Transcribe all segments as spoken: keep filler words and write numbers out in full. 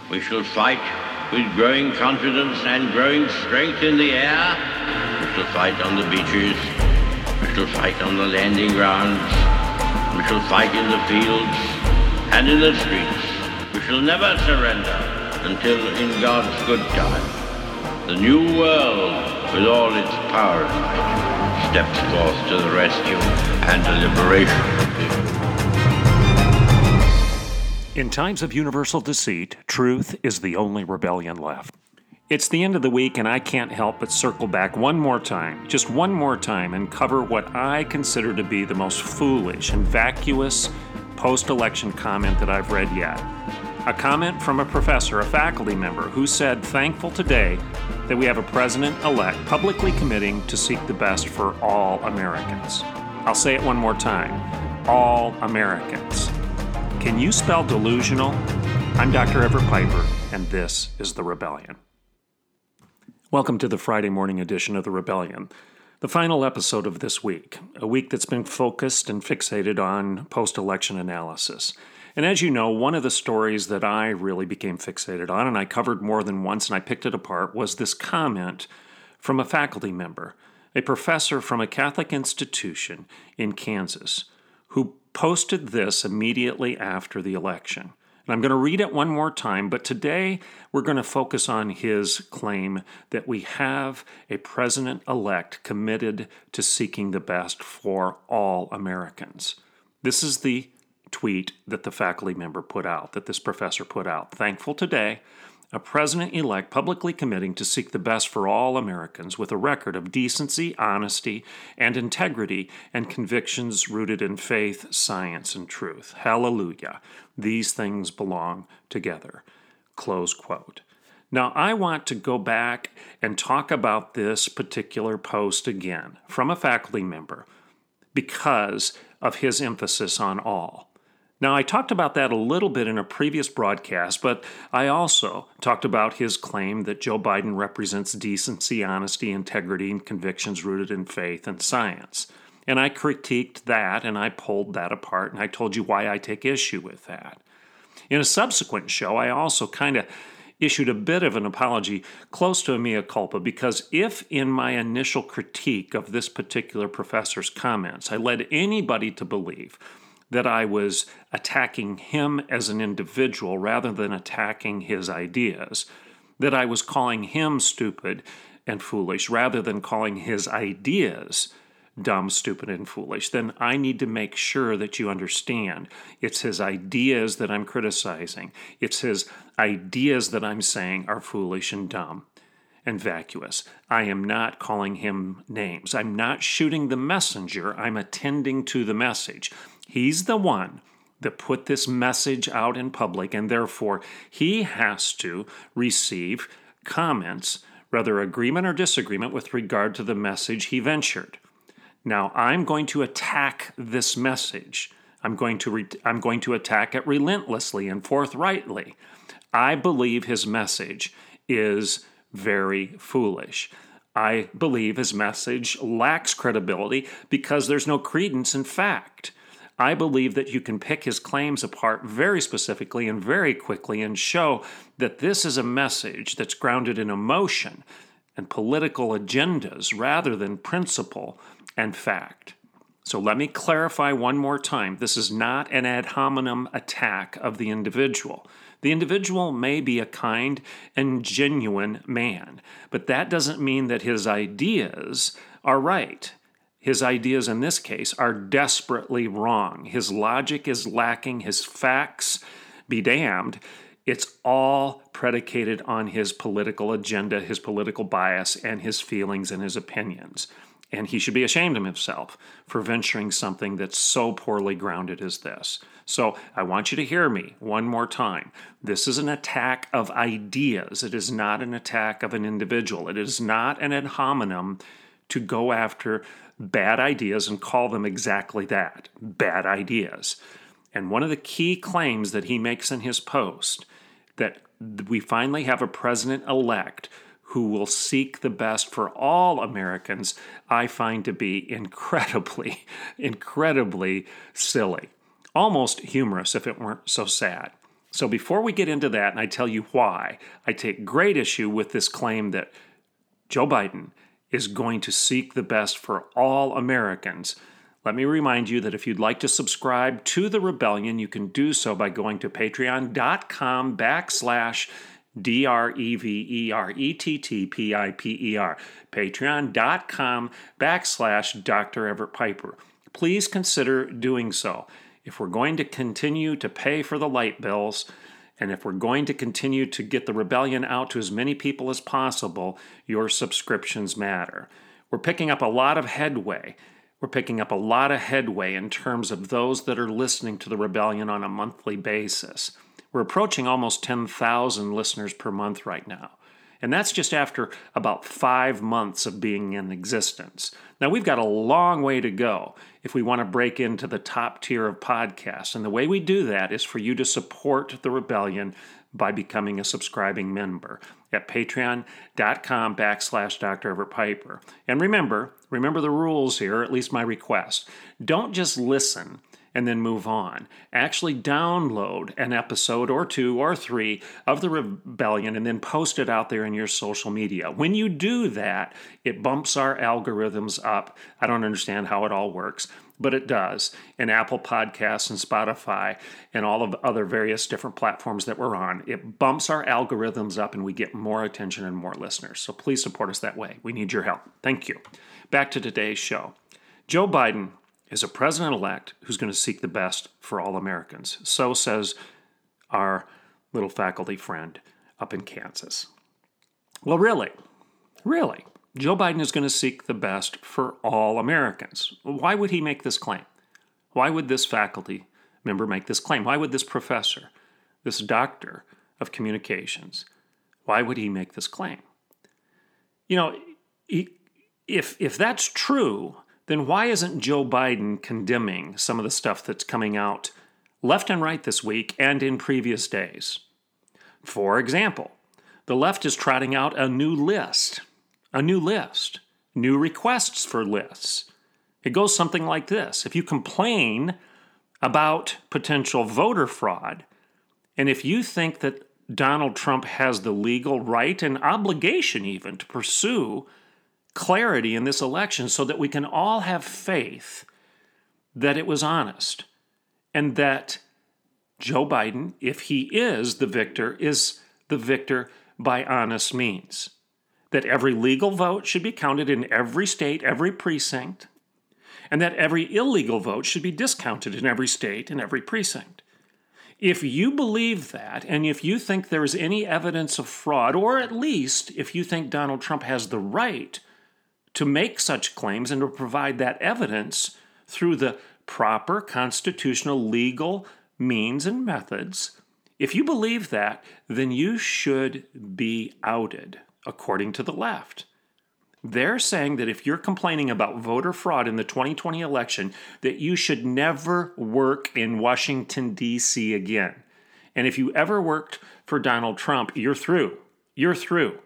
We shall fight with growing confidence and growing strength in the air. We shall fight on the beaches. We shall fight on the landing grounds. We shall fight in the fields and in the streets. We shall never surrender until, in God's good time, the new world, with all its power and might, steps forth to the rescue and the liberation of people. In times of universal deceit, truth is the only rebellion left. It's the end of the week, and I can't help but circle back one more time, just one more time, and cover what I consider to be the most foolish and vacuous post-election comment that I've read yet. A comment from a professor, a faculty member, who said, thankful today that we have a president-elect publicly committing to seek the best for all Americans. I'll say it one more time, all Americans. Can you spell delusional? I'm Doctor Everett Piper, and this is The Rebellion. Welcome to the Friday morning edition of The Rebellion, the final episode of this week, a week that's been focused and fixated on post-election analysis. And as you know, one of the stories that I really became fixated on, and I covered more than once and I picked it apart, was this comment from a faculty member, a professor from a Catholic institution in Kansas, who posted this immediately after the election. And I'm going to read it one more time, but today we're going to focus on his claim that we have a president-elect committed to seeking the best for all Americans. This is the tweet that the faculty member put out, that this professor put out. Thankful today, a president-elect publicly committing to seek the best for all Americans with a record of decency, honesty, and integrity and convictions rooted in faith, science, and truth. Hallelujah. These things belong together. Close quote. Now, I want to go back and talk about this particular post again from a faculty member because of his emphasis on all. Now, I talked about that a little bit in a previous broadcast, but I also talked about his claim that Joe Biden represents decency, honesty, integrity, and convictions rooted in faith and science. And I critiqued that, and I pulled that apart, and I told you why I take issue with that. In a subsequent show, I also kind of issued a bit of an apology, close to a mea culpa, because if in my initial critique of this particular professor's comments, I led anybody to believe that I was attacking him as an individual rather than attacking his ideas, that I was calling him stupid and foolish rather than calling his ideas dumb, stupid, and foolish, then I need to make sure that you understand it's his ideas that I'm criticizing. It's his ideas that I'm saying are foolish and dumb and vacuous. I am not calling him names. I'm not shooting the messenger. I'm attending to the message. He's the one that put this message out in public, and therefore he has to receive comments, whether agreement or disagreement, with regard to the message he ventured. Now, I'm going to attack this message. I'm going to re- I'm going to attack it relentlessly and forthrightly. I believe his message is very foolish. I believe his message lacks credibility because there's no credence in fact. I believe that you can pick his claims apart very specifically and very quickly and show that this is a message that's grounded in emotion and political agendas rather than principle and fact. So let me clarify one more time. This is not an ad hominem attack of the individual. The individual may be a kind and genuine man, but that doesn't mean that his ideas are right. His ideas in this case are desperately wrong. His logic is lacking. His facts, be damned. It's all predicated on his political agenda, his political bias, and his feelings and his opinions. And he should be ashamed of himself for venturing something that's so poorly grounded as this. So I want you to hear me one more time. This is an attack of ideas. It is not an attack of an individual. It is not an ad hominem to go after bad ideas and call them exactly that, bad ideas. And one of the key claims that he makes in his post, that we finally have a president-elect who will seek the best for all Americans, I find to be incredibly, incredibly silly. Almost humorous if it weren't so sad. So before we get into that, and I tell you why, I take great issue with this claim that Joe Biden is going to seek the best for all Americans. Let me remind you that if you'd like to subscribe to The Rebellion, you can do so by going to patreon.com backslash D-R-E-V-E-R-E-T-T-P-I-P-E-R, patreon.com backslash Doctor Everett Piper. Please consider doing so. If we're going to continue to pay for the light bills, and if we're going to continue to get The Rebellion out to as many people as possible, your subscriptions matter. We're picking up a lot of headway. We're picking up a lot of headway in terms of those that are listening to The Rebellion on a monthly basis. We're approaching almost ten thousand listeners per month right now. And that's just after about five months of being in existence. Now, we've got a long way to go if we want to break into the top tier of podcasts. And the way we do that is for you to support The Rebellion by becoming a subscribing member at patreon.com backslash Dr. Everett Piper. And remember, remember the rules here, or at least my request. Don't just listen and then move on. Actually download an episode or two or three of The Rebellion and then post it out there in your social media. When you do that, it bumps our algorithms up. I don't understand how it all works, but it does. In Apple Podcasts and Spotify and all of the other various different platforms that we're on, it bumps our algorithms up and we get more attention and more listeners. So please support us that way. We need your help. Thank you. Back to today's show. Joe Biden is a president-elect who's going to seek the best for all Americans. So says our little faculty friend up in Kansas. Well, really, really, Joe Biden is going to seek the best for all Americans. Why would he make this claim? Why would this faculty member make this claim? Why would this professor, this doctor of communications, why would he make this claim? You know, he, if if that's true, then why isn't Joe Biden condemning some of the stuff that's coming out left and right this week and in previous days? For example, the left is trotting out a new list, a new list, new requests for lists. It goes something like this. If you complain about potential voter fraud, and if you think that Donald Trump has the legal right and obligation even to pursue clarity in this election so that we can all have faith that it was honest and that Joe Biden, if he is the victor, is the victor by honest means. That every legal vote should be counted in every state, every precinct, and that every illegal vote should be discounted in every state and every precinct. If you believe that, and if you think there is any evidence of fraud, or at least if you think Donald Trump has the right to make such claims and to provide that evidence through the proper constitutional legal means and methods, if you believe that, then you should be outed, according to the left. They're saying that if you're complaining about voter fraud in the twenty twenty election, that you should never work in Washington, D C again. And if you ever worked for Donald Trump, you're through. You're through.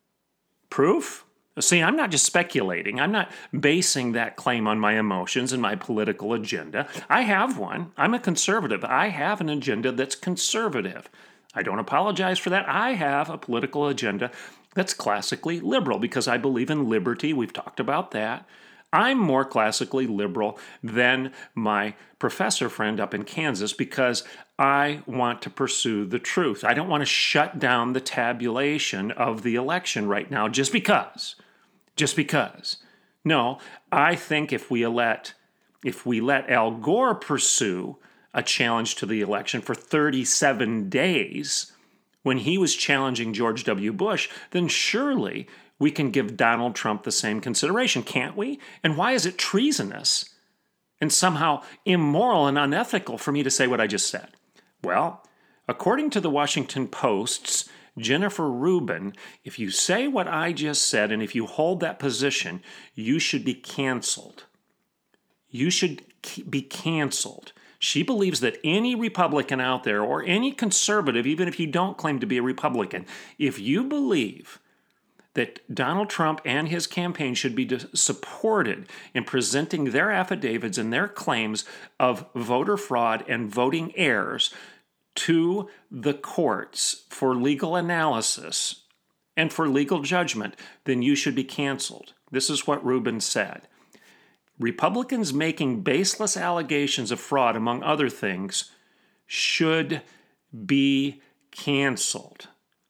Proof? See, I'm not just speculating. I'm not basing that claim on my emotions and my political agenda. I have one. I'm a conservative. I have an agenda that's conservative. I don't apologize for that. I have a political agenda that's classically liberal because I believe in liberty. We've talked about that. I'm more classically liberal than my professor friend up in Kansas because I want to pursue the truth. I don't want to shut down the tabulation of the election right now just because. Just because. No, I think if we let if we let Al Gore pursue a challenge to the election for thirty-seven days when he was challenging George W. Bush, then surely we can give Donald Trump the same consideration, can't we? And why is it treasonous and somehow immoral and unethical for me to say what I just said? Well, according to the Washington Post's Jennifer Rubin, if you say what I just said and if you hold that position, you should be canceled. You should be canceled. She believes that any Republican out there or any conservative, even if you don't claim to be a Republican, if you believe that Donald Trump and his campaign should be supported in presenting their affidavits and their claims of voter fraud and voting errors to the courts for legal analysis and for legal judgment, then you should be canceled. This is what Rubin said. Republicans making baseless allegations of fraud, among other things, should be canceled.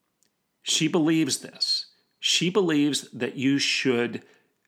She believes this. She believes that you should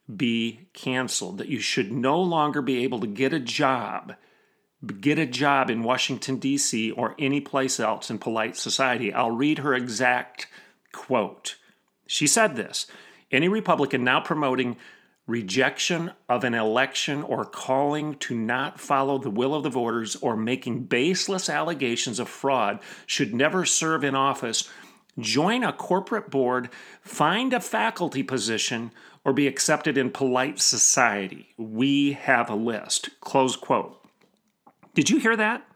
be canceled, that you should no longer be able to get a job, get a job in Washington, D C or any place else in polite society. I'll read her exact quote. She said this: any Republican now promoting rejection of an election or calling to not follow the will of the voters or making baseless allegations of fraud should never serve in office, join a corporate board, find a faculty position, or be accepted in polite society. We have a list. Close quote. Did you hear that?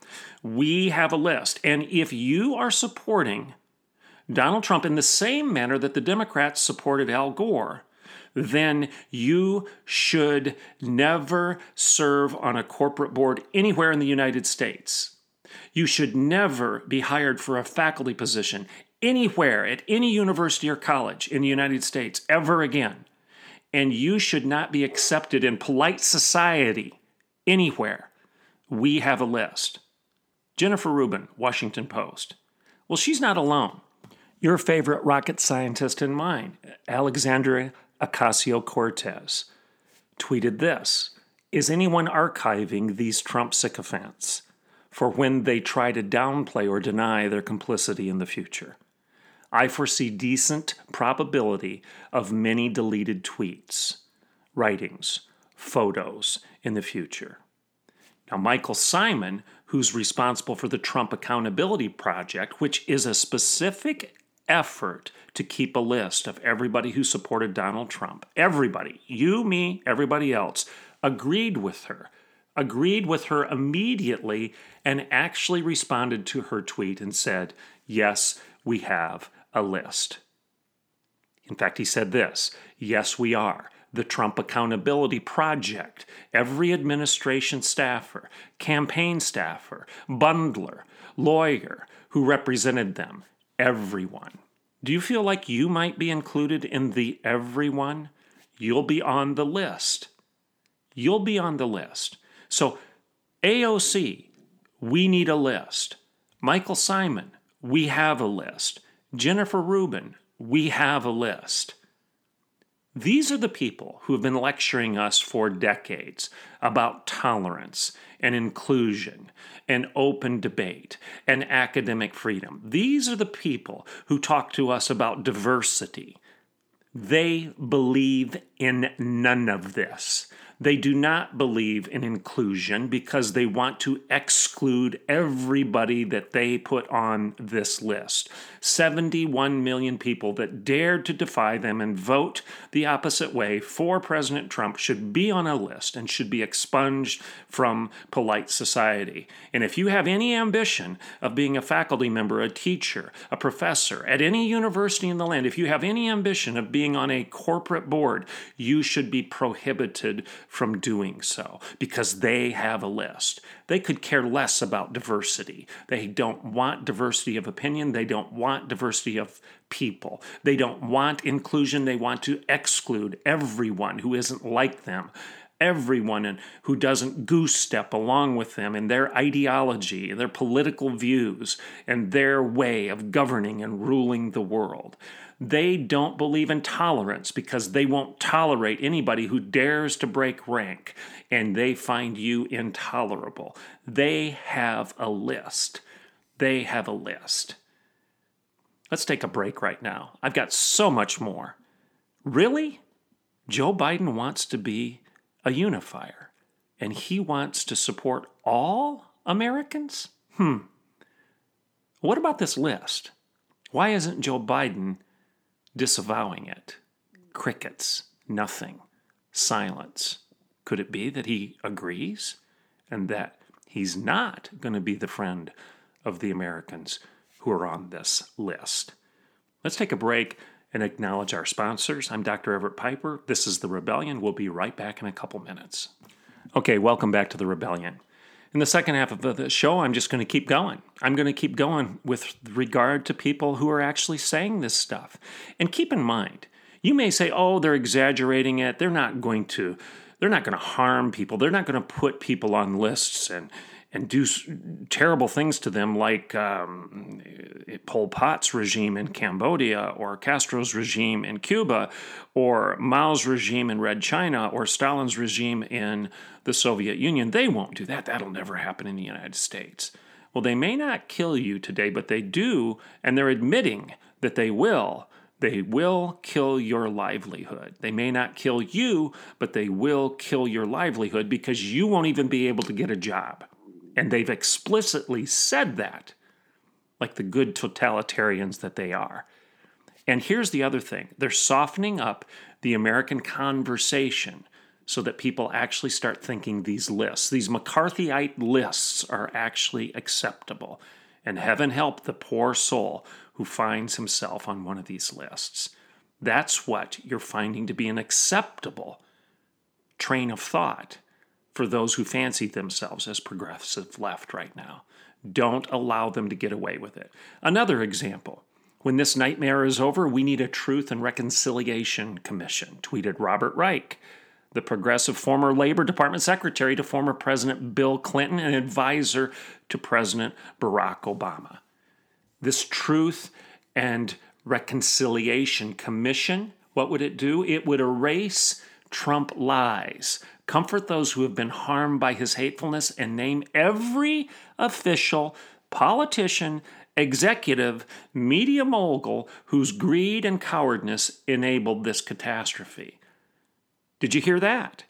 We have a list. And if you are supporting Donald Trump in the same manner that the Democrats supported Al Gore, then you should never serve on a corporate board anywhere in the United States. You should never be hired for a faculty position anywhere at any university or college in the United States ever again. And you should not be accepted in polite society anywhere. We have a list. Jennifer Rubin, Washington Post. Well, she's not alone. Your favorite rocket scientist and mine, Alexandria Ocasio-Cortez, tweeted this: is anyone archiving these Trump sycophants for when they try to downplay or deny their complicity in the future? I foresee decent probability of many deleted tweets, writings, photos in the future. Now, Michael Simon, who's responsible for the Trump Accountability Project, which is a specific effort to keep a list of everybody who supported Donald Trump, everybody, you, me, everybody else, agreed with her, agreed with her immediately, and actually responded to her tweet and said, yes, we have a list. In fact, he said this: yes, we are. The Trump Accountability Project, every administration staffer, campaign staffer, bundler, lawyer who represented them, everyone. Do you feel like you might be included in the everyone? You'll be on the list. You'll be on the list. So A O C, we need a list. Michael Simon, we have a list. Jennifer Rubin, we have a list. These are the people who have been lecturing us for decades about tolerance and inclusion and open debate and academic freedom. These are the people who talk to us about diversity. They believe in none of this. They do not believe in inclusion because they want to exclude everybody that they put on this list. seventy-one million people that dared to defy them and vote the opposite way for President Trump should be on a list and should be expunged from polite society. And if you have any ambition of being a faculty member, a teacher, a professor at any university in the land, if you have any ambition of being on a corporate board, you should be prohibited from doing so because they have a list. They could care less about diversity. They don't want diversity of opinion. They don't want diversity of people. They don't want inclusion. They want to exclude everyone who isn't like them, everyone who doesn't goose step along with them in their ideology, their political views, and their way of governing and ruling the world. They don't believe in tolerance because they won't tolerate anybody who dares to break rank, and they find you intolerable. They have a list. They have a list. Let's take a break right now. I've got so much more. Really? Joe Biden wants to be a unifier, and he wants to support all Americans? Hmm. What about this list? Why isn't Joe Biden disavowing it? Crickets, nothing, silence. Could it be that he agrees and that he's not going to be the friend of the Americans who are on this list? Let's take a break and acknowledge our sponsors. I'm Doctor Everett Piper. This is The Rebellion. We'll be right back in a couple minutes. Okay, welcome back to The Rebellion. In the second half of the show, I'm just going to keep going. I'm going to keep going with regard to people who are actually saying this stuff. And keep in mind, you may say, oh, they're exaggerating it. They're not going to, they're not going to harm people. They're not going to put people on lists and and do terrible things to them like um, Pol Pot's regime in Cambodia or Castro's regime in Cuba or Mao's regime in Red China or Stalin's regime in the Soviet Union. They won't do that. That'll never happen in the United States. Well, they may not kill you today, but they do, and they're admitting that they will. They will kill your livelihood. They may not kill you, but they will kill your livelihood because you won't even be able to get a job. And they've explicitly said that, like the good totalitarians that they are. And here's the other thing. They're softening up the American conversation so that people actually start thinking these lists, these McCarthyite lists, are actually acceptable. And heaven help the poor soul who finds himself on one of these lists. That's what you're finding to be an acceptable train of thought for those who fancy themselves as progressive left right now. Don't allow them to get away with it. Another example. When this nightmare is over, we need a Truth and Reconciliation Commission, tweeted Robert Reich, the progressive former Labor Department secretary to former President Bill Clinton and advisor to President Barack Obama. This Truth and Reconciliation Commission, what would it do? It would erase Trump lies, comfort those who have been harmed by his hatefulness, and name every official, politician, executive, media mogul whose greed and cowardice enabled this catastrophe. Did you hear that?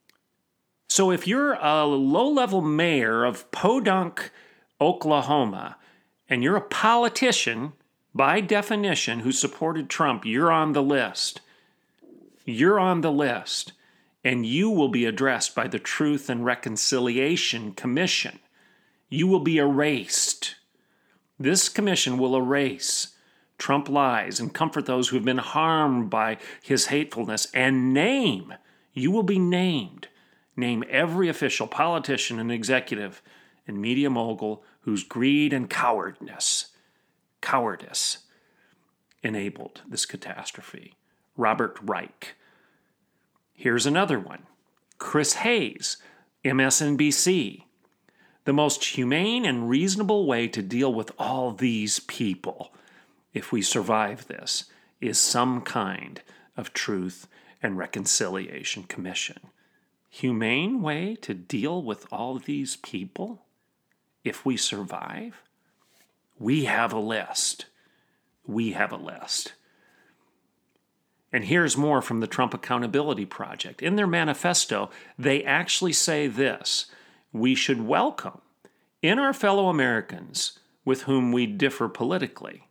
So if you're a low-level mayor of Podunk, Oklahoma, and you're a politician, by definition, who supported Trump, you're on the list. You're on the list, and you will be addressed by the Truth and Reconciliation Commission. You will be erased. This commission will erase Trump lies and comfort those who have been harmed by his hatefulness and name, you will be named, name every official, politician, and executive and media mogul whose greed and cowardice, cowardice enabled this catastrophe. Robert Reich. Here's another one. Chris Hayes, M S N B C. The most humane and reasonable way to deal with all these people, if we survive this, is some kind of Truth and Reconciliation Commission. Humane way to deal with all these people, if we survive? We have a list. We have a list. And here's more from the Trump Accountability Project. In their manifesto, they actually say this: we should welcome in our fellow Americans with whom we differ politically,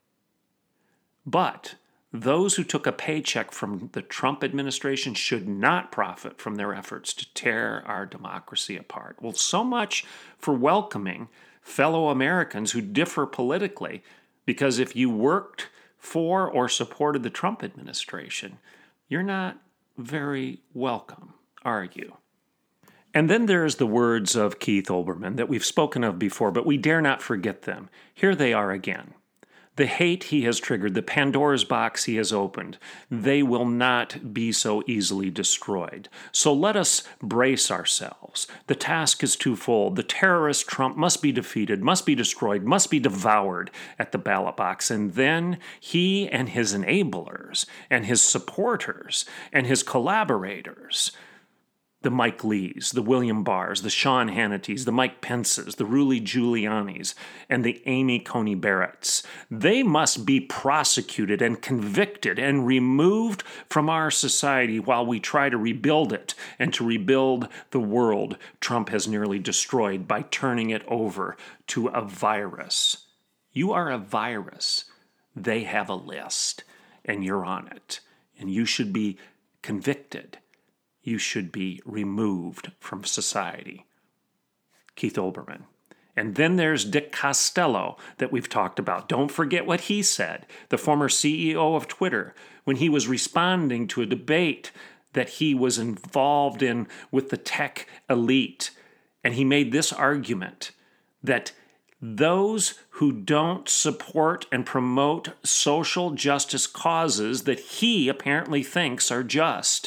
but those who took a paycheck from the Trump administration should not profit from their efforts to tear our democracy apart. Well, so much for welcoming fellow Americans who differ politically, because if you worked for or supported the Trump administration, you're not very welcome, are you? And then there's the words of Keith Olbermann that we've spoken of before, but we dare not forget them. Here they are again. The hate he has triggered, the Pandora's box he has opened, they will not be so easily destroyed. So let us brace ourselves. The task is twofold. The terrorist Trump must be defeated, must be destroyed, must be devoured at the ballot box. And then he and his enablers and his supporters and his collaborators, the Mike Lees, the William Barrs, the Sean Hannitys, the Mike Pences, the Rudy Giulianis, and the Amy Coney Barretts, they must be prosecuted and convicted and removed from our society while we try to rebuild it and to rebuild the world Trump has nearly destroyed by turning it over to a virus. You are a virus. They have a list, and you're on it, and you should be convicted. You should be removed from society. Keith Olbermann. And then there's Dick Costolo that we've talked about. Don't forget what he said, the former C E O of Twitter, when he was responding to a debate that he was involved in with the tech elite. And he made this argument that those who don't support and promote social justice causes that he apparently thinks are just,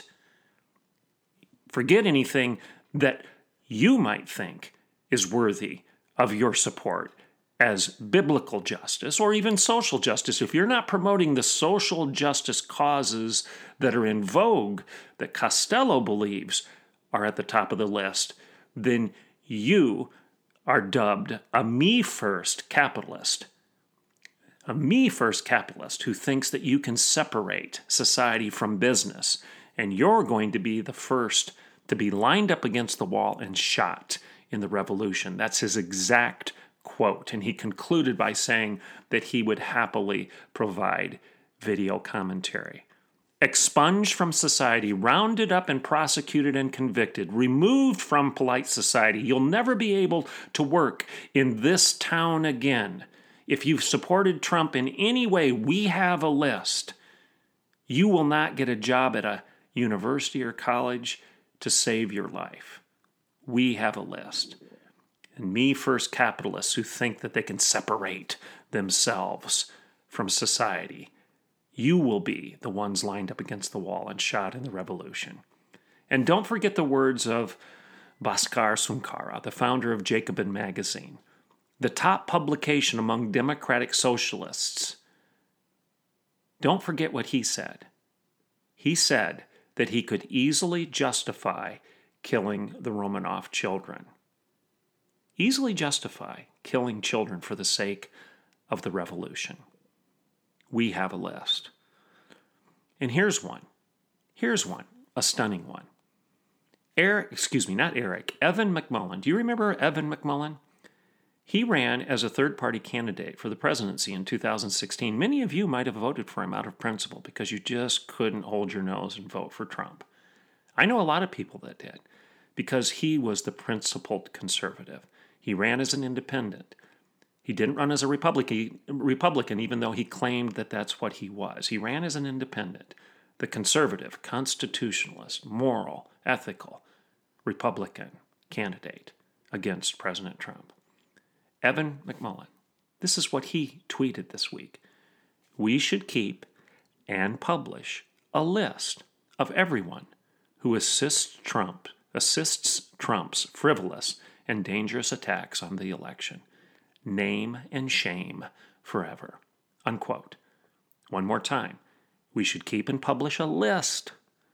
forget anything that you might think is worthy of your support as biblical justice or even social justice. If you're not promoting the social justice causes that are in vogue, that Costello believes are at the top of the list, then you are dubbed a me-first capitalist. A me-first capitalist who thinks that you can separate society from business, and you're going to be the first to be lined up against the wall and shot in the revolution. That's his exact quote. And he concluded by saying that he would happily provide video commentary. Expunged from society, rounded up and prosecuted and convicted, removed from polite society. You'll never be able to work in this town again. If you've supported Trump in any way, we have a list. You will not get a job at a university or college to save your life. We have a list. And me-first capitalists who think that they can separate themselves from society, you will be the ones lined up against the wall and shot in the revolution. And don't forget the words of Bhaskar Sunkara, the founder of Jacobin magazine, the top publication among democratic socialists. Don't forget what he said. He said that he could easily justify killing the Romanov children. Easily justify killing children for the sake of the revolution. We have a list. And here's one. Here's one, a stunning one. Eric, excuse me, not Eric, Evan McMullin. Do you remember Evan McMullin? He ran as a third-party candidate for the presidency in two thousand sixteen. Many of you might have voted for him out of principle because you just couldn't hold your nose and vote for Trump. I know a lot of people that did because he was the principled conservative. He ran as an independent. He didn't run as a Republican, Republican, even though he claimed that that's what he was. He ran as an independent, the conservative, constitutionalist, moral, ethical, Republican candidate against President Trump. Evan McMullin, this is what he tweeted this week. We should keep and publish a list of everyone who assists Trump, assists Trump's frivolous and dangerous attacks on the election. Name and shame forever. Unquote. One more time. We should keep and publish a list.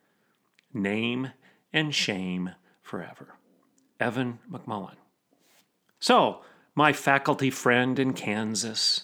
Name and shame forever. Evan McMullin. So, my faculty friend in Kansas,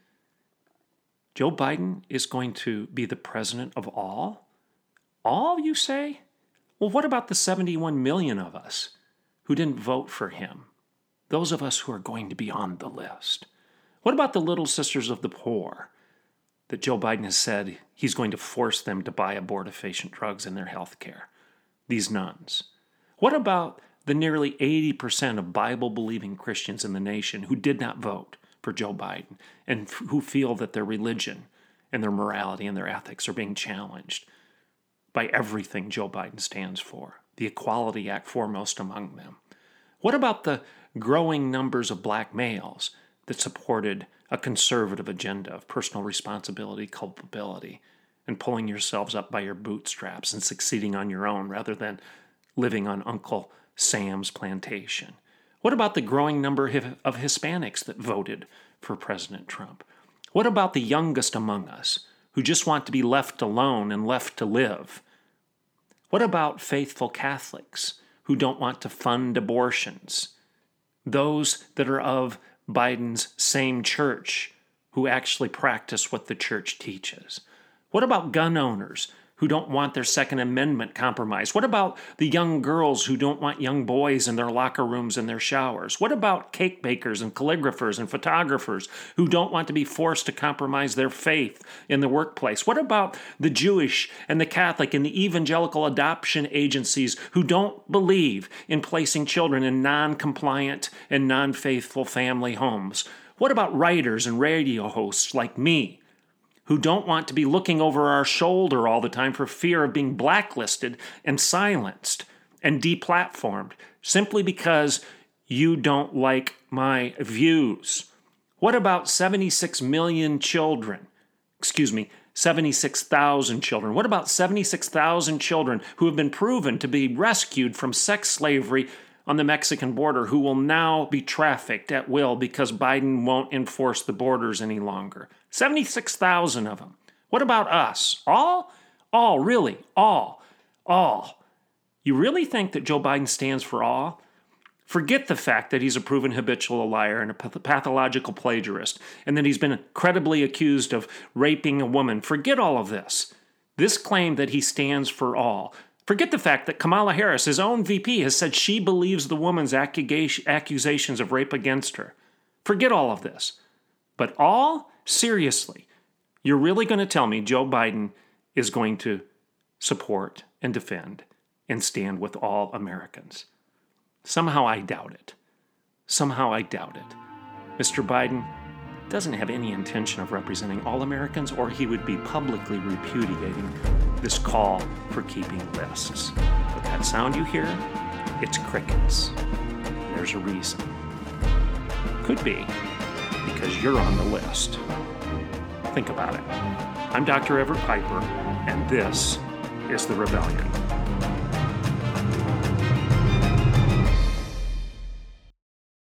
Joe Biden is going to be the president of all? All, you say? Well, what about the seventy-one million of us who didn't vote for him? Those of us who are going to be on the list. What about the little sisters of the poor that Joe Biden has said he's going to force them to buy abortifacient drugs in their health care? These nuns. What about the nearly eighty percent of Bible-believing Christians in the nation who did not vote for Joe Biden and f- who feel that their religion and their morality and their ethics are being challenged by everything Joe Biden stands for, the Equality Act foremost among them? What about the growing numbers of black males that supported a conservative agenda of personal responsibility, culpability, and pulling yourselves up by your bootstraps and succeeding on your own rather than living on Uncle Sam's plantation? What about the growing number of Hispanics that voted for President Trump? What about the youngest among us who just want to be left alone and left to live? What about faithful Catholics who don't want to fund abortions? Those that are of Biden's same church who actually practice what the church teaches? What about gun owners who don't want their Second Amendment compromised? What about the young girls who don't want young boys in their locker rooms and their showers? What about cake bakers and calligraphers and photographers who don't want to be forced to compromise their faith in the workplace? What about the Jewish and the Catholic and the evangelical adoption agencies who don't believe in placing children in non-compliant and non-faithful family homes? What about writers and radio hosts like me, who don't want to be looking over our shoulder all the time for fear of being blacklisted and silenced and deplatformed simply because you don't like my views. What about seventy-six million children? Excuse me, seventy-six thousand children. What about seventy-six thousand children who have been proven to be rescued from sex slavery on the Mexican border, who will now be trafficked at will because Biden won't enforce the borders any longer? seventy-six thousand of them. What about us? All? All, really, all. All. You really think that Joe Biden stands for all? Forget the fact that he's a proven habitual liar and a pathological plagiarist, and that he's been credibly accused of raping a woman. Forget all of this. This claim that he stands for all. Forget the fact that Kamala Harris, his own V P, has said she believes the woman's accusations of rape against her. Forget all of this. But all? Seriously, you're really going to tell me Joe Biden is going to support and defend and stand with all Americans? Somehow I doubt it. Somehow I doubt it. Mister Biden doesn't have any intention of representing all Americans, or he would be publicly repudiating this call for keeping lists. But that sound you hear, it's crickets. There's a reason. Could be because you're on the list. Think about it. I'm Doctor Everett Piper, and this is The Rebellion.